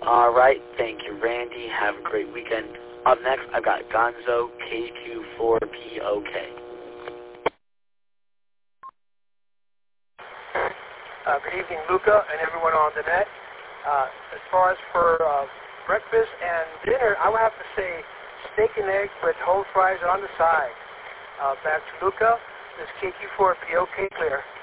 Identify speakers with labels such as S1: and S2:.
S1: All right. Thank you, Randy. Have a great weekend. Up next, I've got Gonzo KQ4POK.
S2: Good evening, Luca, and everyone on the net. As far as for breakfast and dinner, I would have to say steak and eggs with whole fries on the side. Back to Luca. This is KQ4POK clear.